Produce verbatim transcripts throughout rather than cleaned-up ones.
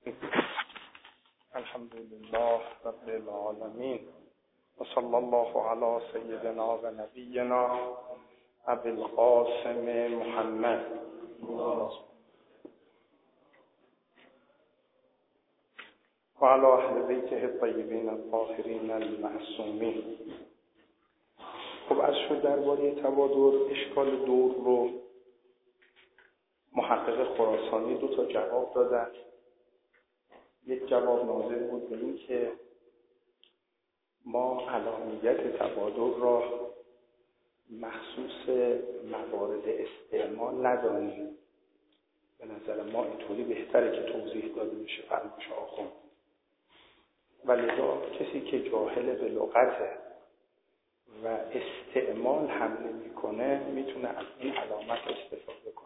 الحمد لله رب العالمين و صلی الله علی سیدنا و نبینا ابی القاسم محمد و علی اهل بیته الطیبین الطاهرین المعصومین. خب از شد درباره توادر اشکال دور رو محقق خراسانی دو تا جواب دادن. یک جواب ناظر بود به این که ما علامیت توادر را مخصوص موارد استعمال ندانیم. به نظر ما اینطوری بهتره که توضیح داده بشه فرمایش آخوند. ولذا کسی که جاهل به لغته و استعمال هم نمی‌کنه میتونه از این علامت استفاده کنه.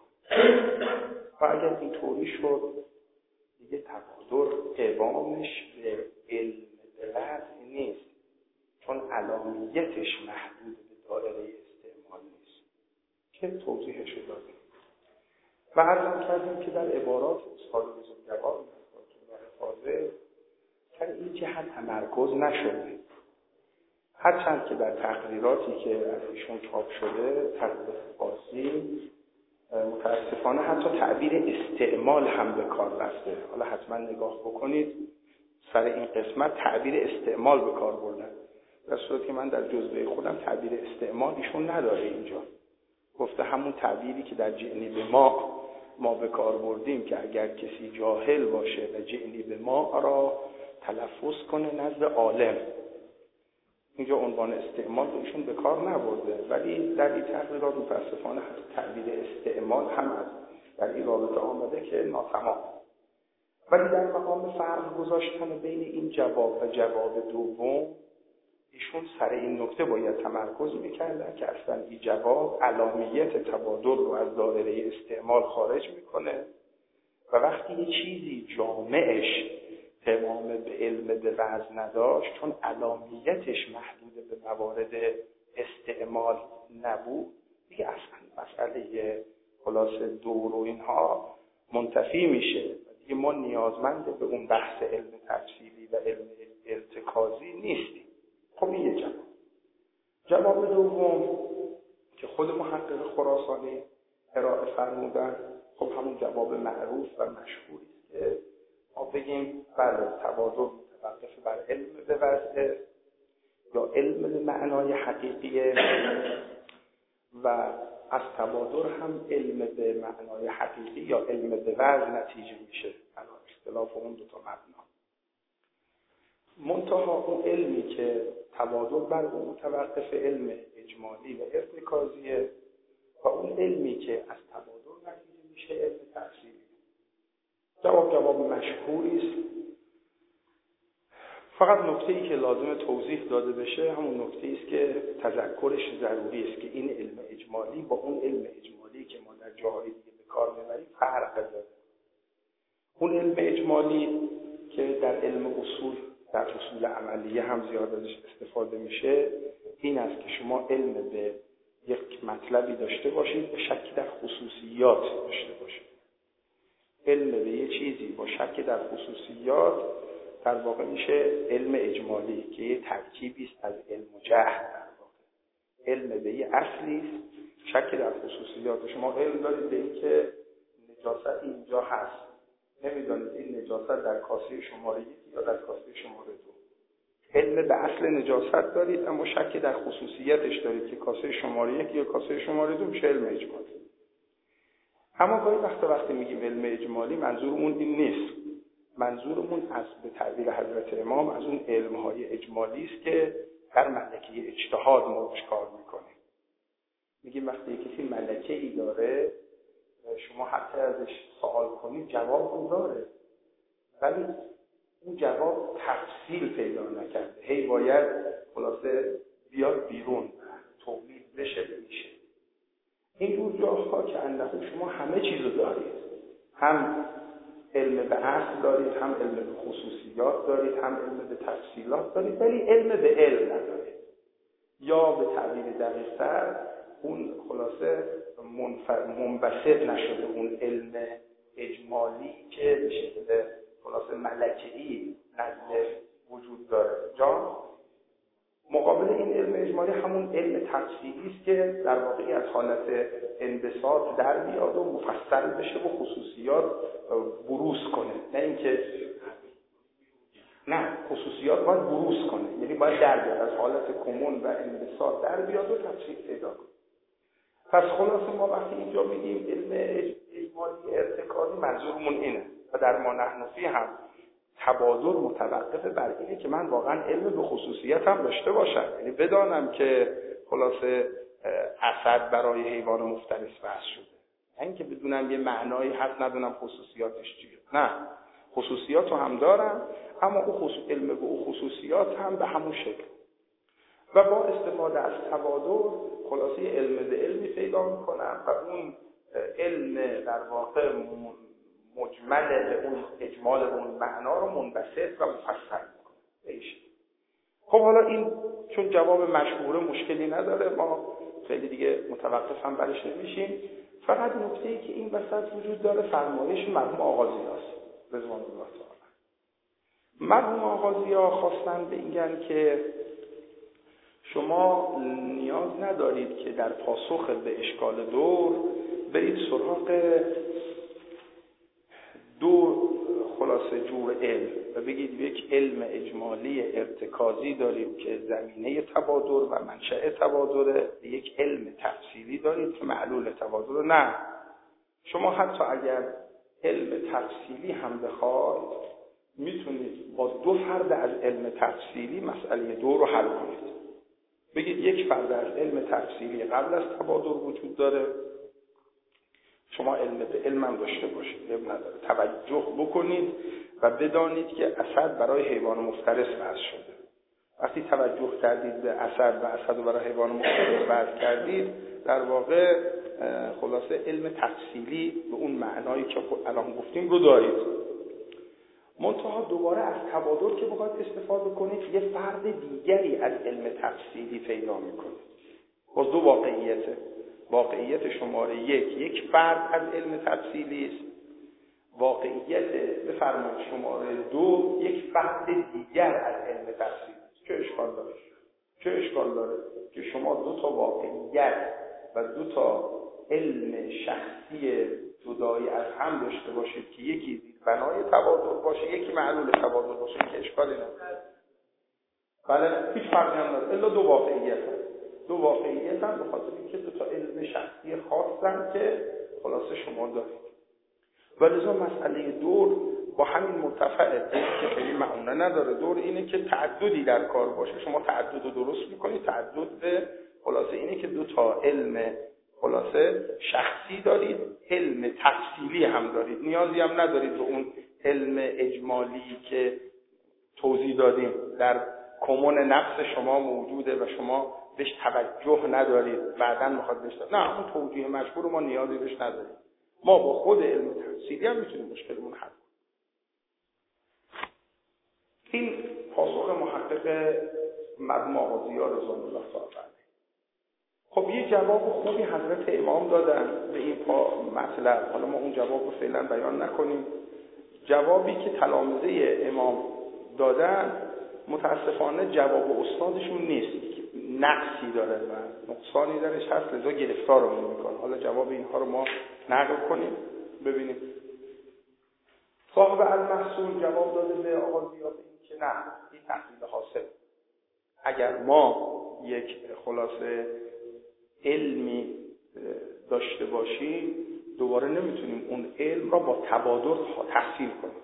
و اگر اینطوری شد دیگه توادر قوامش به علم وضع نیست، چون علامیتش محدود به دایره استعمال نیست که توضیحش رو دادیم. و عرض کردیم که در عبارات استاد بزرگوار الله فاضل سر این جهت تمرکز نشده، هرچند که در تقریراتی که از ایشون چاپ شده تقریر فارسی متاسفانه حتی تعبیر استعمال هم به کار رفته. حالا حتما نگاه بکنید سر این قسمت تعبیر استعمال به کار بردن، در صورتی که من در جزوه خودم تعبیر استعمال ایشون نداره. اینجا گفته همون تعبیری که در جعنی به ما ما به کار بردیم که اگر کسی جاهل باشه و جعنی به ما را تلفظ کنه نزد عالم. اینجا عنوان استعمال رو ایشون به کار نبرده، ولی در این تقریرات متاسفانه حتی تعبیر استعمال هم از در این رابطه آمده که ناتمام. ولی در مقام فرق گذاشتن بین این جواب و جواب دوم ایشون سر این نکته باید تمرکز میکردن که اصلا این جواب علامیت تبادل رو از دایره استعمال خارج میکنه و وقتی یه چیزی جامعش تمام به علم به وضع نداشت، چون علامیتش محدود به موارد استعمال نبود، دیگه اصلا مسئله خلاصه دور و اینها منتفی میشه و دیگه ما نیازمند به اون بحث علم تفصیلی و علم ارتکازی نیستیم. خب این یه جواب. جواب دوم که خود محقق خراسانی ارائه فرمودن، خب همون جواب معروف و مشهوری است که ما بگیم بله توادر متوقف بر علم به وضع یا علم به معنای حقیقیه و از توادر هم علم به معنای حقیقی یا علم به وضع نتیجه میشه، علی اختلاف اون دو تا معنا. منتها اون علمی که توادر بر اون متوقف علم اجمالی و ارتکازیه و اون علمی که از توادر نتیجه میشه علم تفصیلی. جواب جواب مشهوری است. فقط نکته‌ای که لازم توضیح داده بشه همون نکته‌ای است که تذکرش ضروری است که این علم اجمالی با اون علم اجمالی که ما در جاهای دیگه به کار میبریم فرق داره. اون علم اجمالی که در علم اصول در اصول عملیه هم زیاد ازش استفاده میشه این است که شما علم به یک مطلبی داشته باشید به شک در خصوصیات داشته باشید. علم به یه چیزی با شک در خصوصیات در واقع میشه علم اجمالی که یه ترکیبی است از علم و جهل. در واقع علم به یه اصلی است، شک در خصوصیات. شما علم دارید به این که نجاست اینجا هست، نمیدانید این نجاست در کاسه شماره یک یا در کاسه شماره دو. علم به اصل نجاست دارید اما شک در خصوصیتش دارید که کاسه شماره یک یا کاسه شماره دو، میشه علم اجمالی. اما گاهی وقت وقتی میگیم علم اجمالی منظورمون این نیست. منظورمون از به تعبیر حضرت امام از اون علم‌های اجمالی است که در ملکه اجتهاد ما روش کار میکنیم. میگیم وقتی کسی ملکه‌ای داره شما حتی ازش سوال کنید جواب اون داره، ولی اون جواب تفصیل پیدا نکرده، هی باید خلاصه بیاد بیرون توضیح بشه بشه. اینجور جاها که اندازه شما همه چیزو دارید، هم علم به اصل دارید، هم علم به خصوصیات دارید، هم علم به تفصیلات دارید، ولی علم به علم ندارید. یا به تعبیر دقیق‌تر اون خلاصه منبسط نشده اون علم اجمالی که به شکل خلاصه ملکه‌ای نزد وجود داره. جان مقابل این علم اجمالی همون علم تفصیلی است که در واقع از حالت انبساط در بیاد و مفصل بشه و خصوصیات بروز کنه، نه اینکه نه خصوصیات باید بروز کنه، یعنی باید در بیاد از حالت کمون و انبساط در بیاد و تفصیل پیدا کنه. پس خلاصه ما وقتی اینجا میگیم علم اجمالی ارتکازی منظورمون اینه و در ما نحنفی هم تبادر متوقف بر اینه که من واقعا علم به خصوصیت هم داشته باشم، یعنی بدانم که خلاصه اسد برای حیوان مفترس بحث شده، نه اینکه بدونم یه معنایی هست ندونم خصوصیاتش چیه. نه، خصوصیات رو هم دارم، اما او خصوص علم به او خصوصیات هم به همون شکل و با استفاده از تبادر خلاصه علم به علمی پیدا میکنم و اون علم در واقع مجمل به اون اجمال به اون معنا رو منبسط و مفصل میکنه. خب حالا این چون جواب مشهوره مشکلی نداره، ما خیلی دیگه متوقف هم برش نمیشیم. فقط نکته‌ای که این وسط وجود داره فرمایش مرحوم آغازیاست رضوان الله تعالی. مرحوم آغازیا خواستن بگن که شما نیاز ندارید که در پاسخ به اشکال دور برید سراغ دو خلاصه جور علم و بگید یک علم اجمالی ارتکازی داریم که زمینه تبادر و منشأ تبادره، یک علم تفصیلی دارید که معلول تبادر. نه، شما حتی اگر علم تفصیلی هم بخواید میتونید با دو فرد از علم تفصیلی مسئله دو رو حل کنید. بگید یک فرد از علم تفصیلی قبل از تبادر وجود داره، شما علم به علم هم داشته باشید، علم نداره، توجه بکنید و بدانید که اسد برای حیوان مفترس وضع شده. وقتی توجه کردید به اسد و اسد رو برای حیوان مفترس وضع کردید، در واقع خلاصه علم تفصیلی به اون معنایی که الان گفتیم رو دارید. منتها دوباره از تبادر که بخواید استفاده کنید یه فرد دیگری از علم تفصیلی پیدا میکنید با دو واقعیته. واقعیت شماره یک یک فرد از علم تفصیلی است، واقعیت بفرمایید شماره دو یک فرد دیگر از علم تفصیلی است. چه اشکال داره؟ چه اشکال داره که شما دو تا واقعیت و دو تا علم شخصی جدایی از هم داشته باشید که یکی زیر بنای تبادر باشه، یکی معلول تبادر باشه، که اشکالی نداره. بله، هیچ فرقی هم نداره، الا دو واقعیت هست. دو واقعیت هم به خاطر اینکه دو تا علم شخصی خاصن که خلاصه شما دارید. ولذا مسئله دور با همین مرتفعه که خیلی معونه نداره. دور اینه که تعددی در کار باشه، شما تعدد رو درست میکنید. تعدد به خلاصه اینه که دو تا علم خلاصه شخصی دارید، علم تفصیلی هم دارید، نیازی هم ندارید به اون علم اجمالی که توضیح دادیم در کمون نفس شما موجوده و شما بهش توجه ندارید، بعداً میخواد بهش دارید. نه، اون توجیه مشهور ما نیازی بهش نداریم. ما با خود علم تفصیلی هم میتونیم مشکلمون حل کنیم. این پاسخ محقق مرحوم آغازی‌ها رضوان الله تعالی. خب یه جواب خوبی حضرت امام دادن به این مطلب. حالا ما اون جواب رو فعلا بیان نکنیم. جوابی که تلامذه امام دادن متاسفانه جواب استادشون نیست، نقصی داره و نقصانی درش هست، لذا گرفتارمون میکنه. حالا جواب اینها رو ما نقل کنیم ببینیم. صاحب المحصول جواب داده به آغازی‌ها این که نه، این تحصیل حاصل. اگر ما یک خلاصه علمی داشته باشیم دوباره نمیتونیم اون علم را با تبادر تحصیل کنیم.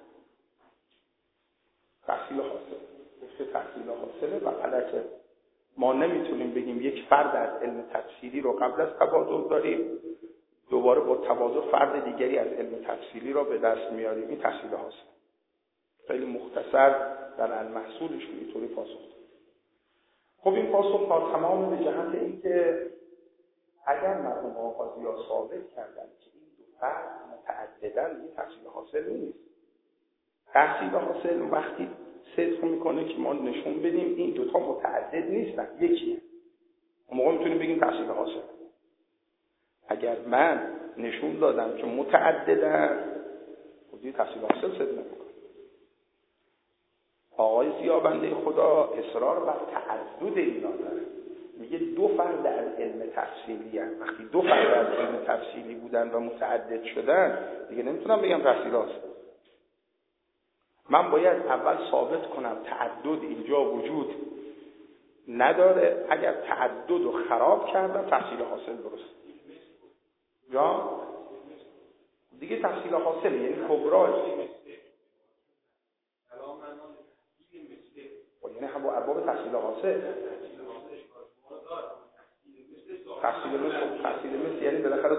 تحصیل حاصل گفته تحصیل حاصله و غلطه. ما نمیتونیم بگیم یک فرد از علم تفصیلی رو قبل از تبادر داریم دوباره با تبادر فرد دیگری از علم تفصیلی را به دست میاریم. این تحصیل حاصل. خیلی مختصر در المحصولش اینطوری پاسخ داد. خب این پاسخ تا تمام به جهت این که اگر مرحوم آغازی‌ها ثابت کردن که این دو فرد متعددن، این تحصیل حاصل نیست. تحصیل حاصل وقتی صدق میکنه که ما نشون بدیم این دوتا متعدد نیستن، یکیه. اون موقع میتونیم بگیم تحصیل حاصل. اگر من نشون دادم که متعددن، خودی تحصیل حاصل صدق نمیکنه. آقای ضیابنده خدا اصرار بر تعدد اینا داره. میگه دو فرد از علم تفصیلی هست. وقتی دو فرد از علم تفصیلی بودن و متعدد شدن دیگه نمیتونم بگم تفصیلات. من باید اول ثابت کنم تعدد اینجا وجود نداره. اگر تعدد رو خراب کردم تفصیل حاصل درست یا دیگه تفصیل حاصل یعنی کبرای یعنی هم با ارباب تفصیل حاصل تفصیل مثل تفصیل مثل یعنی بالاخره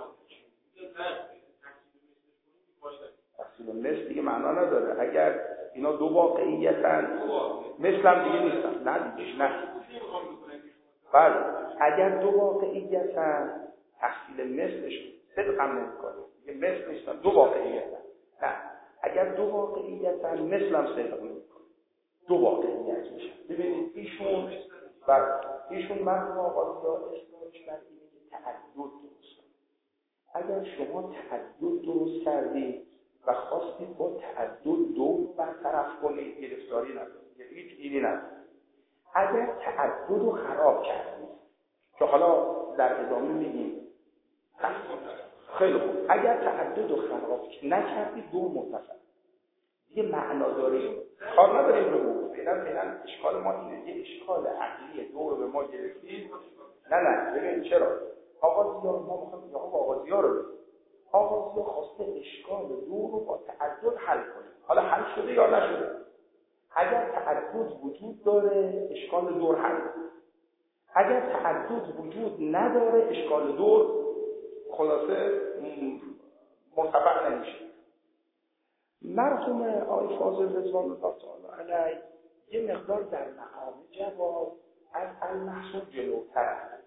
تفصیل مثل دیگه معنا نداره. اگر اینا دو واقعیتن مثل هم دیگه نیستن. نه دیگه نه. بله اگر دو واقعیتن تفصیل مثلش صدق هم نمی‌کنه. دیگه مثل نیستن، دو واقعیتن. نه اگر دو واقعیتن مثل هم صدق نمی‌کنه. دو واقعیت میشه. ببینید ایشون و ایشون مرحوم آقای اصلاحش بر اینه که تعدد درست کنید. اگر شما تعدد درست کردید و خواستید با تعدد دو برطرف کنید گرفتاری ندارید، یعنی هیچ ایدی ندارید. اگر تعدد رو خراب کردید که حالا در ادامه میگیم خیلی خوب، اگر تعدد رو خراب نکردید دو متصل یه معنا داریم کار نداریم رو بود. فعلا فعلا اشکال ما اینه، یه اشکال عقلی دو رو به ما گرفتید. نه نه ببین چرا آقا زیار ما میخوایم یا آقا زیار رو بگیم. آقا زیار خواسته اشکال دو رو با تعدد حل کنه. حالا حل شده یا نشده؟ اگر تعدد وجود داره اشکال دور حل. اگر تعدد وجود نداره اشکال دور خلاصه مرتفع نمیشه. مرحوم آقای فاضل رضوان الله تعالی علیه یه مقدار در مقام جواب از المحصول جلوتر هست.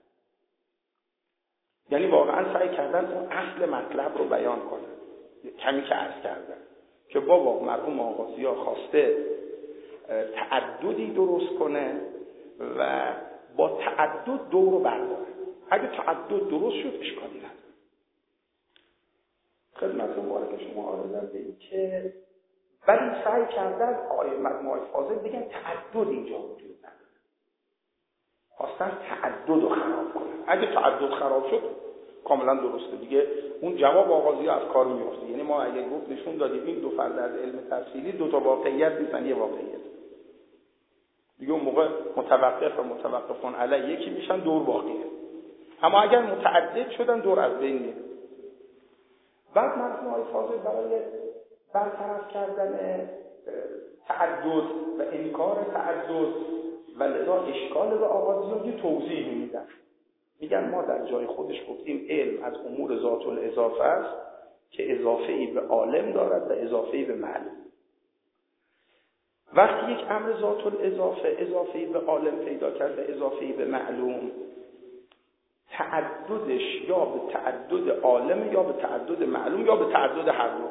یعنی واقعا سعی کردن اون اصل مطلب رو بیان کنن. کمی که عرض کردن که بابا مرحوم آقا ضیا خواسته تعددی درست کنه و با تعدد دو رو برداره. اگه تعدد درست شد اشکالی نداره. خدمت مبارک شما آرزوام به این که ولی سعی کردن آقای مرحوم فاضل بگن تعدد اینجا وجود نداره. خواستن تعدد رو خراب کنن. اگه تعدد خراب شد کاملا درسته دیگه. اون جواب آقا ضیا از کار میفته. یعنی ما اگه گفت نشون دادیم این دو فرد از علم تفصیلی دو تا واقعیت نیستن، یه واقعیت دیگه. اون موقع متوقف و متوقفون علی یکی میشن، دور باقیه. اما اگر متعدد شدن دور از بین میره. بعد مرحوم آقای فاضل برای برطرف کردن تعدد و انکار تعدد و لذا اشکال به آقا ضیا یه توضیح میدن. میگن ما در جای خودش گفتیم علم از امور ذات الاضافه است که اضافه‌ای به عالم دارد و اضافه‌ای به معلوم. وقتی یک امر ذات الاضافه اضافه‌ای به عالم پیدا کرد و اضافه‌ای به معلوم، تعددش یا به تعدد عالم یا به تعدد معلوم یا به تعدد هر دو.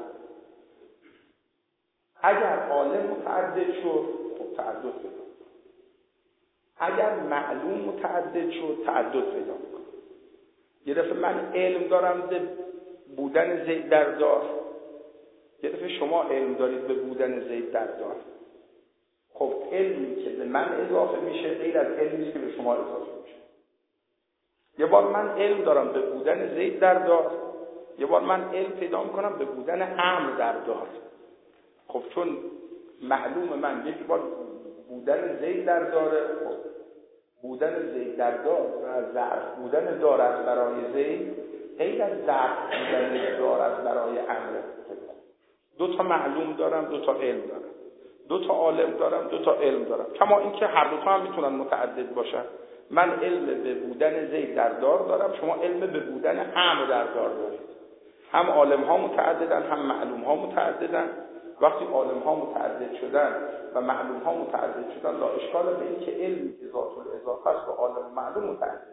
اگر عالم متعدد شد خب تعدد پیدا. اگر معلوم متعدد شد تعدد پیدا میکنه. یه دفعه من علم دارم به بودن زید در دار، یه دفعه شما علم دارید به بودن زید در دار. خب علمی که به من اضافه میشه غیر از علمی که به شما اضافه میشه. یه بار من علم دارم به بودن زید در دار، یه بار من علم پیدا میکنم به بودن عمرو در دار. خب چون معلوم من یک بار بودن زید در داره، خب بودن زید در دار و ظرف بودن دار از برای زید غیر از ظرف بودن دار از برای عمرو. دو تا معلوم دارم، دو تا علم دارم، دو تا عالم دارم، دو تا علم دارم. کما اینکه هر دو تا هم میتونن متعدد باشن. من علم به بودن زید در دار دارم، شما علم به بودن عمرو در دار دارید. هم عالم ها متعددن هم معلوم ها متعددن. وقتی عالم ها متعدد شدن و معلوم ها متعدد شدن لا اشکال به این که علمی که ذات الاضافه است و عالم و معلوم متعدد.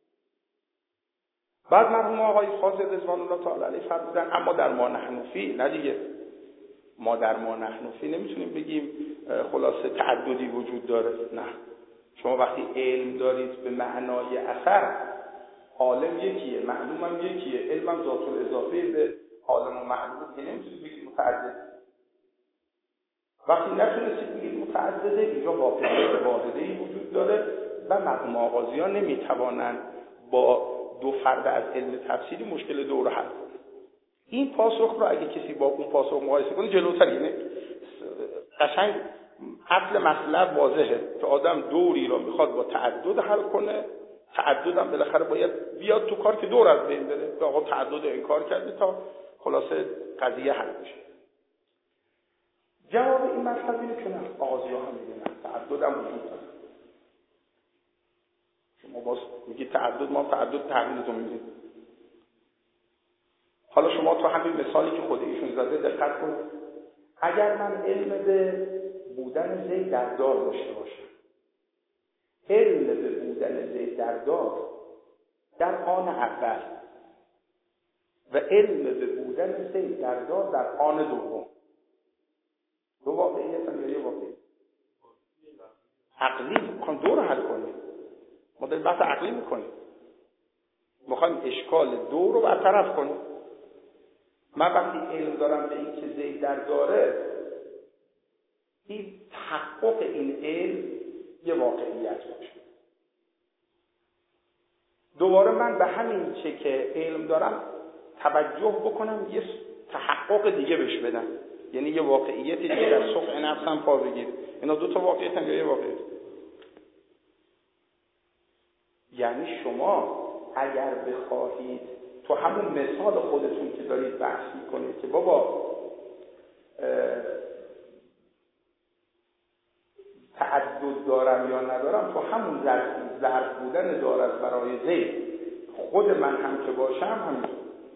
بعد مرحوم آقای فاضل رضوان الله تعالی علیه فرمودن اما در ما نحنفی نه دیگه. ما در ما نحنفی نمیتونیم بگیم خلاصه تعددی وجود داره. نه، شما وقتی علم دارید به معنای اثر، عالم یکیه، معلوم هم یکیه، علم هم ذات الاضافه به عالم و معلوم که نمیتونید بگید متعدد. وقتی نتونستید بگید متعدده، اینجا واقعیت واحده‌ای وجود داره و مقام آغازیان نمیتوانند با دو فرد از علم تفسیری مشکل دو رو حل کنند. این پاسخ رو اگه کسی با اون پاسخ مقایسه کنه جلوتر، یعنی قشنگ اصل مطلب واضحه که آدم دوری رو میخواد با تعدد حل کنه، تعدد هم بالاخره باید بیاد تو کار که دور از بین بره. به آقا تعدد انکار کرده تا خلاصه قضیه حل بشه. جواب این مطلب اینه که نه، آغازی‌ها هم میدونن تعدد هم وجود داره. شما باز میگید تعدد، ما تعدد تحلیلتون میدید. حالا شما تو همین مثالی که خود ایشون زده دقت کنید. اگر من علم به بودن زید در دار داشته باشم، علم به بودن زید در دار در آن اول و علم به بودن زید در دار در آن دوم، دو واقعیت هم یا یه واقعیت عقلی میخوام دو رو حل کنیم. ما داریم بحث عقلی میکنیم، میخوایم اشکال دو رو برطرف کنیم. من وقتی علم دارم به این که زید در داره، این تحقق این علم یه واقعیت باشه. دوباره من به همین چه که علم دارم توجه بکنم یه تحقق دیگه بهش بدم، یعنی یه واقعیت دیگه در صفح نفسم پا بگیر. اینا دو تا واقعیت هم یا یه واقعیت. یعنی شما اگر بخواهید تو همون مثال خودتون که دارید بحث میکنید که بابا تعدد دارم یا ندارم، تو همون ظرف بودن دارد برای زید خود من هم که باشم همین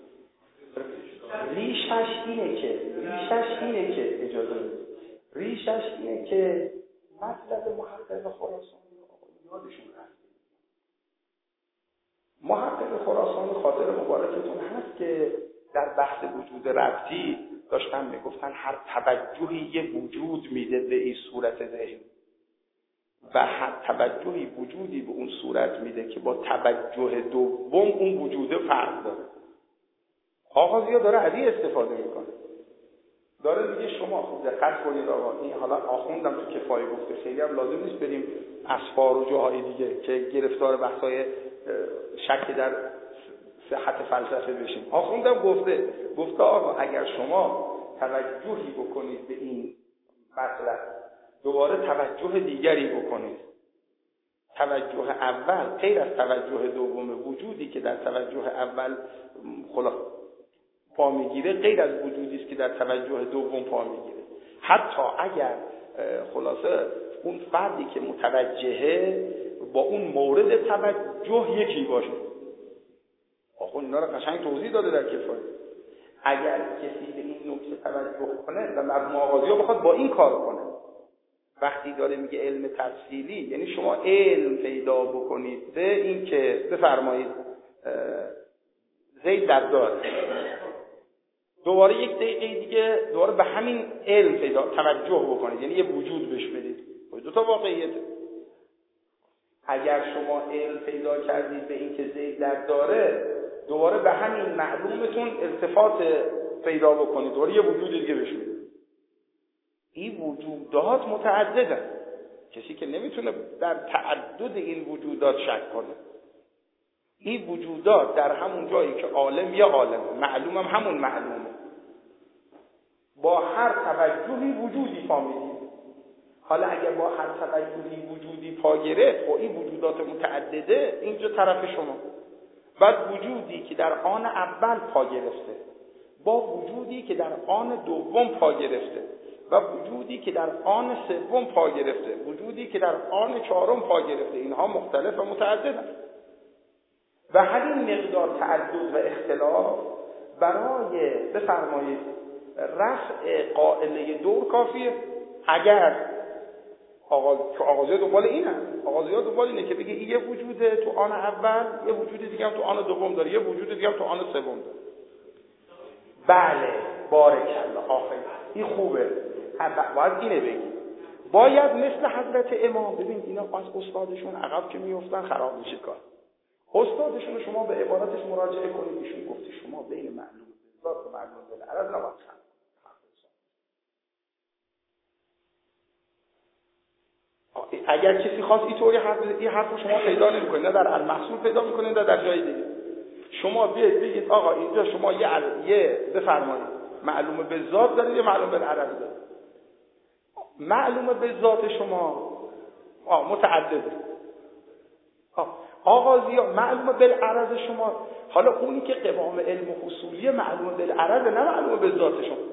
ریشش اینه که ریشش اینه که اجازه میده ریشش اینه که مطلب محقق خراسانی یادشون هست. محقق خراسانی خاطر مبارکتون هست که در بحث وجود ربطی داشتن میگفتن هر توجهی یه وجود میده به این صورت ذهن و هر توجهی وجودی به اون صورت میده که با توجه دوم اون وجود فرق داره. آغازی ها داره عدی استفاده میکنه، داره میگه شما خوب دقت کنید آقا، این حالا آخوندم تو کفایه گفته، خیلی هم لازم نیست بریم اسفار و جاهای دیگه که گرفتار بحثای شک در صحت فلسفه بشیم. آخوندم گفته گفته آقا اگر شما توجهی بکنید به این مطلب، دوباره توجه دیگری بکنید، توجه اول غیر از توجه دوم، وجودی که در توجه اول خلاص پا میگیره غیر از وجودی است که در توجه دوم پا میگیره. حتی اگر خلاصه اون فردی که متوجهه با اون مورد توجه یکی باشه. آخه اینا رو قشنگ توضیح داده در کفایه. اگر کسی به این نکته توجه کنه و مرحوم آغازی‌ها بخواد با این کار کنه، وقتی داره میگه علم تفصیلی، یعنی شما علم پیدا بکنید به این که بفرمایید زید در داره، دوباره یک دقیقه دیگه دوباره به همین علم پیدا توجه بکنید، یعنی یه وجود بهش بدید. دو تا واقعیت. اگر شما علم پیدا کردید به این که زید در داره، دوباره به همین معلومتون التفات پیدا بکنید، دوباره یه وجود دیگه بهش بدید. این وجودات متعددن، کسی که نمیتونه در تعدد این وجودات شک کنه. این وجودات در همون جایی که عالم یا عالمه، معلوم هم همون معلومه، با هر توجهی وجودی پا میدید. حالا اگر با هر توجهی وجودی پا گرفت، خب این وجودات متعدده اینجا طرف شما. بعد وجودی که در آن اول پا گرفته با وجودی که در آن دوم پا گرفته و وجودی که در آن سوم پا گرفته، وجودی که در آن چهارم پا گرفته، اینها مختلف و متعددن. و همین مقدار تعدد و اختلاف برای بفرمایید رفع قائله دور کافیه. اگر آغاز آغازی دنبال این هست، آغازی ها دنبال اینه که بگه یه وجوده تو آن اول، یه وجود دیگه هم تو آن دوم داره، یه وجود دیگه هم تو آن سوم داره. بله بارکالله، آخه این خوبه، باید اینه بگی. باید مثل حضرت امام، ببین اینا از استادشون عقب که میافتن خراب میشه کار. استادشون شما به عبارتش مراجعه کنید، ایشون گفته شما بین معلوم ذات و معلوم بالعرض نباید خلق. اگر کسی خواست اینطوری حرف بزنه، این حرفو شما پیدا نمی‌کنید، نه در المحصول پیدا می‌کنید نه در جای دیگه. شما بیاید بگید آقا اینجا شما یه عل... یه بفرمایید معلومه به ذات دارید یا معلومه به عرض دارید. معلومه به ذات شما آه متعدده. آه آغازیا معلومه بالعرض شما، حالا اونی که قوام علم حصولی معلومه بالعرض نه معلومه به ذات شما.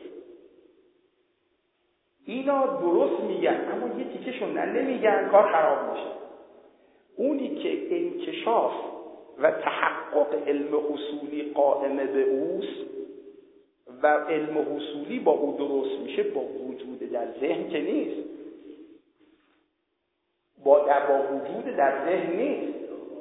اینا درست میگن اما یه تیکشون نه نمیگن، کار خراب میشه. اونی که انکشاف و تحقق علم حصولی قائم به اوست و علم حصولی با او درست میشه، با وجود در ذهن که نیست، با در با وجود در ذهن نیست.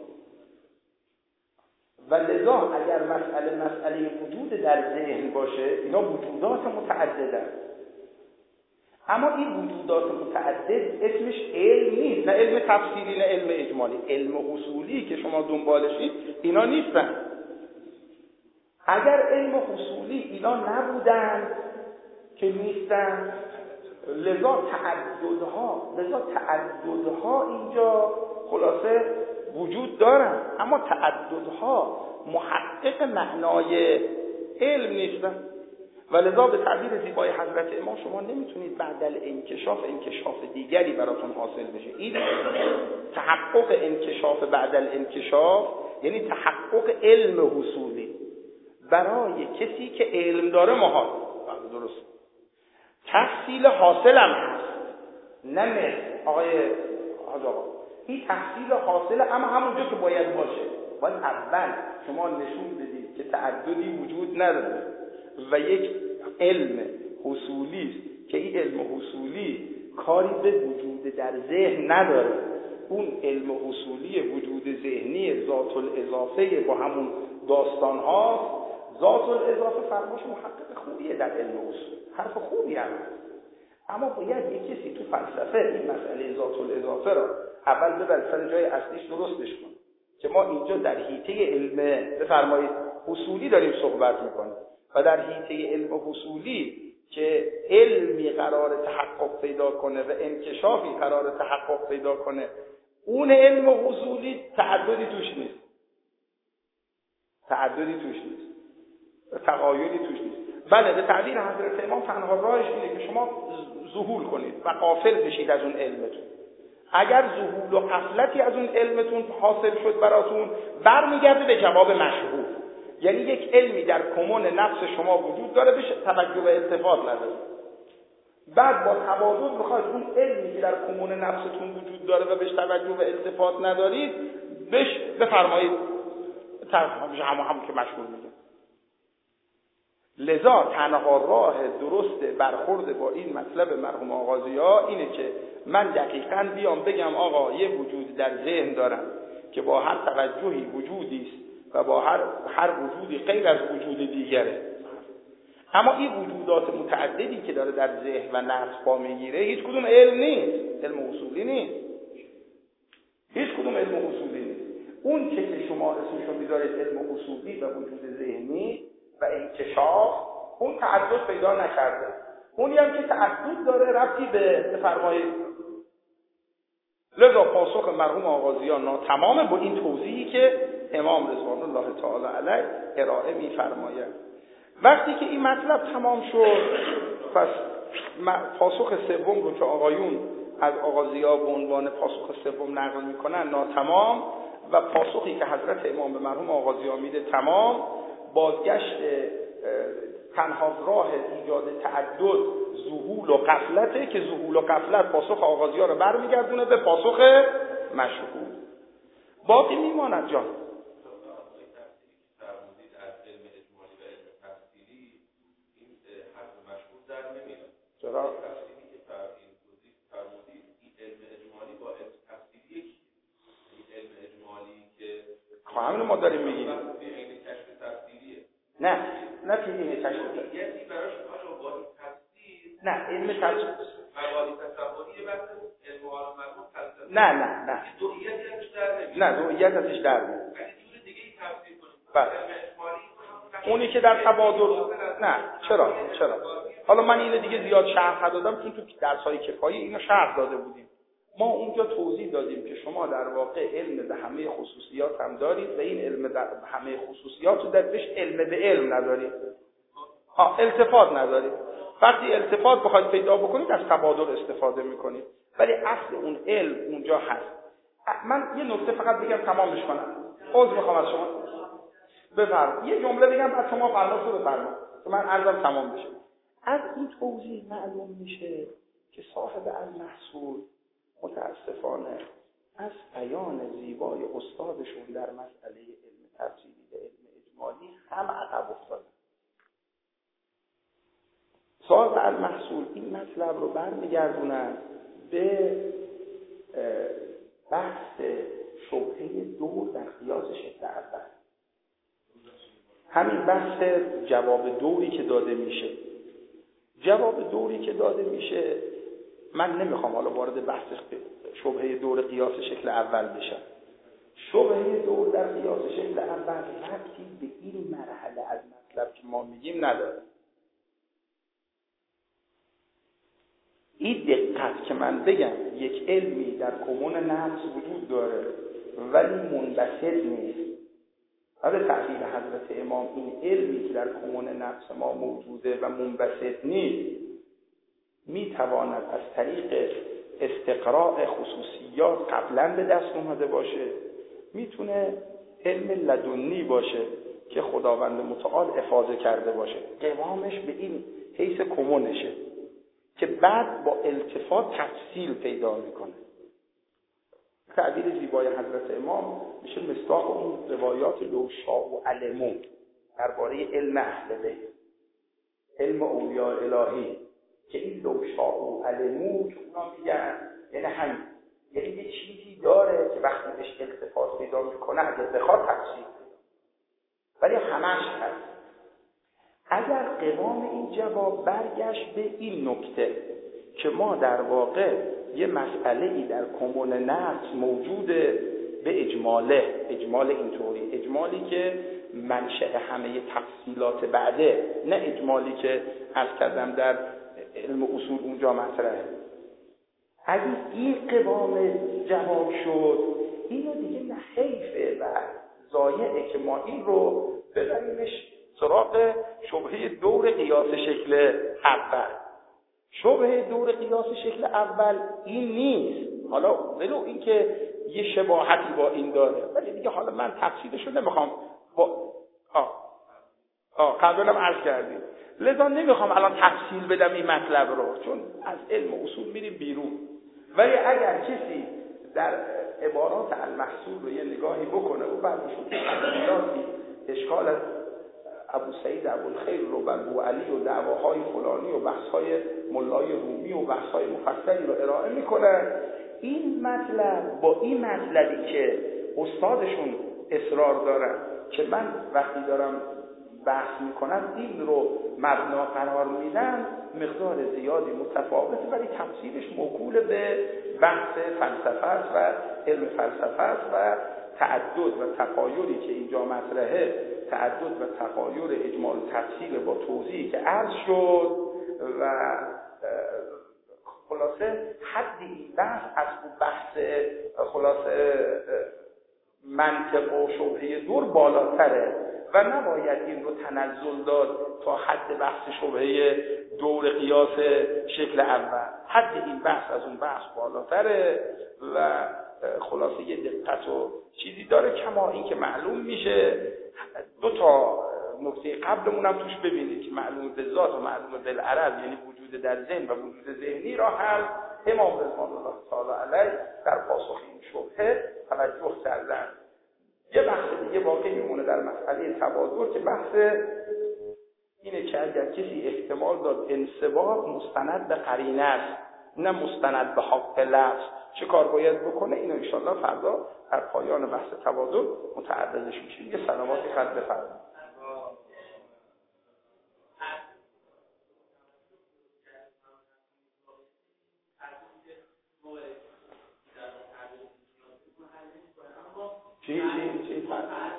و لذا اگر مسئله مسئله وجود در ذهن باشه، اینا وجودات متعددن. اما این وجودات متعدد اسمش علم نیست، نه علم تفسیری نه علم اجمالی. علم حصولی که شما دنبالشید اینا نیستن. اگر علم حصولی اینا نبودن که نیستن، لذا تعددها لذا تعددها اینجا خلاصه وجود دارن، اما تعددها محقق معنای علم نیستن. و لذا به تعبیر زیبای حضرت امام شما نمیتونید بعد الانکشاف انکشاف دیگری براتون حاصل بشه. این تحقق انکشاف بعد الانکشاف یعنی تحقق علم حصولی برای کسی که علم داره محال. درست. تحصیل حاصل هم هست، نه مثل آقای حاج آقا، این تحصیل حاصل اما همونجا که باید باشه. باید اول شما نشون بدید که تعددی وجود نداره و یک علم حصولی است که این علم حصولی کاری به وجود در ذهن نداره. اون علم حصولی وجود ذهنی ذات الاضافه با همون داستان ها. ذات الاضافه فرماش محقق خوبیه در علم اصول، حرف خوبی هم، اما باید یک کسی تو فلسفه این مسئله ذات الاضافه را اول ببر سر جای اصلیش درستش کن که ما اینجا در حیطه علم بفرمایید حصولی داریم صحبت میکنیم و در حیطه علم حصولی که علمی قرار تحقق پیدا کنه و انکشافی قرار تحقق پیدا کنه، اون علم حصولی تعددی توش نیست، تعددی توش نیست، تغایری توش نیست. بله به تعبیر حضرت امام تنها راهش اینه که شما ظهور کنید و غافل بشید از اون علمتون. اگر ظهور و غفلتی از اون علمتون حاصل شد براتون، برمیگرده به جواب مشهور، یعنی یک علمی در کمون نفس شما وجود داره بهش توجه و التفات نداره. بعد با تواضع بخواید اون علمی که در کمون نفستون وجود داره و بهش توجه و التفات ندارید بهش بفرمایید ترجمه هم هم که مشهور میگه. لذا تنها راه درست برخورد با این مطلب مرحوم آغازی‌ها اینه که من دقیقاً بیام بگم آقا یه وجود در ذهن دارم که با هر توجهی وجودی است و با هر هر وجودی غیر از وجود دیگره، اما این وجودات متعددی که داره در ذهن و نفس پا میگیره هیچ کدوم علم نیست، علم اصولی نیست، هیچ کدوم علم اصولی نیست. اون چه که شما اسمشو میذارید علم اصولی و وجود ذهنی و انکشاف، اون تعدد پیدا نکرده. اونی هم که تعدد داره ربطی به بفرمایید. لذا پاسخ مرحوم آغازیان ناتمامه با این توضیحی که امام رضوان الله تعالی علیه ارائه می‌فرماید. وقتی که این مطلب تمام شد، پس پاسخ سوم رو که آقایون از آغازی‌ها به عنوان پاسخ سوم نقل میکنن ناتمام و پاسخی که حضرت امام به مرحوم آغازی‌ها میده تمام. بازگشت تنها راه ایجاد تعدد ذهول و غفلته که ذهول و غفلت پاسخ آغازی‌ها رو برمیگردونه به پاسخ مشهور. باقی میماند جان. چرا؟ خب همین ما داریم میگیم. نه نه که این تشکیل نه علم تشکیل نه نه نه نه دوئیت ازش در میاد. بله اونی که در تبادل نه چرا چرا حالا من اینو دیگه زیاد شرح دادم چون تو درس‌های کفایی اینو شرح داده بودیم. ما اونجا توضیح دادیم که شما در واقع علم به همه خصوصیات هم دارید و این علم به همه خصوصیات رو درش علم به علم ندارید. ها التفات ندارید. وقتی التفات بخواید پیدا بکنید از تبادل استفاده میکنید، ولی اصل اون علم اونجا هست. من یه نکته فقط بگم تمامش کنم. عذر میخوام از شما. بفرمایید. یه جمله بگم بعد شما فرمایید رو بفرمایید که من عرضم تمام بشه. از این توضیح معلوم میشه که صاحب المحصول متاسفانه از بیان زیبای استادشون در مسئله علم تفصیلی و علم اجمالی هم عقب افتاده. صاحب المحصول این مطلب رو برمیگردونن به بحث شبهه دور در قیاس شکل اول. همین بحث جواب دوری که داده میشه جواب دوری که داده میشه من نمیخوام حالا وارد بحث شبهه دور قیاس شکل اول بشم. شبهه دور در قیاس شکل اول ربطی به این مرحله از مطلب که ما میگیم نداره. این دقت که من بگم یک علمی در کمون نفس وجود داره ولی منبسط نیست. به تعبیر حضرت امام این علمی که در کمون نفس ما موجوده و منبسط نیست میتواند از طریق استقراء خصوصیات قبلا به دست اومده باشه، میتونه علم لدنی باشه که خداوند متعال افاضه کرده باشه، قوامش به این حیث کمونشه که بعد با التفات تفصیل پیدا میکنه. تعبیر زیبای حضرت امام میشه مصداق اون روایات لو شاء و علمو درباره علم اهل بیت، علم اولیاء الهی، که این لو شاء و علمو که اونا میگن یعنی همین، یعنی یه چیزی داره که وقتی بهش التفات پیدا میکنه اگه بخواد تفصیل ولی همش هست. اگر قوام این جواب برگشت به این نکته که ما در واقع یه مسئله ای در کمون نفس موجوده به اجماله، اجمال اینطوری، اجمالی که منشأ همه تفصیلات بعده، نه اجمالی که از کردم در علم اصول اونجا مطرحه. اگه این قوام جواب شد اینو دیگه نه حیفه و ضایعه که ما این رو ببریمش سراغ شبهه دور قیاس شکل اول. شبهه دور قیاس شکل اول این نیست، حالا ولو این که یه شباهتی با این داره ولی دیگه حالا من تفصیلش رو نمیخوام با آه آه قبلا عرض کردیم، لذا نمیخوام الان تفصیل بدم این مطلب رو چون از علم اصول میریم بیرون. ولی اگر کسی در عبارات المحصول رو یه نگاهی بکنه و بعدش تفصیلاتی اشکال از ابو سعید ابوالخیر رو و ابو علی و دعواهای فلانی و بحث‌های ملای رومی و بحث‌های مفصلی رو ارائه میکنه، این مطلب با این مطلبی که استادشون اصرار دارن که من وقتی دارم بحث میکنم این رو مبنا قرار میدم مقدار زیادی متفاوته ولی تفصیلش موکول به بحث فلسفه است و علم فلسفه است و تعدد و تقایری که اینجا مطرحه، تعدد و تقایر اجمال تفصیل با توضیحی که عرض شد و خلاصه حد این بحث از اون بحث خلاصه منطق و شبهه دور بالاتره و نباید این رو تنزل داد تا حد بحث شبهه دور قیاس شکل اول. حد این بحث از اون بحث بالاتره و خلاصه یه دقت و چیزی داره، کما این که معلوم میشه دو تا نکته قبلمون هم توش ببینید که معلوم به ذات و معلوم بالعرض یعنی وجود در ذهن و وجود ذهنی را هم امام رضوان الله تعالی علیه در پاسخ این شبهه توجه کردن. یه بحث دیگه باقی میمونه در مسئله تبادر که بحث اینه که اگر کسی احتمال داد انسباق مستند به قرینه است نه مستند به حق لفظ چه کار باید بکنه، اینو انشاءالله فردا در پایان بحث تبادل متعرضش میشیم. یه سلاماتی خط بفرمایید. چی چی چی فرمایید.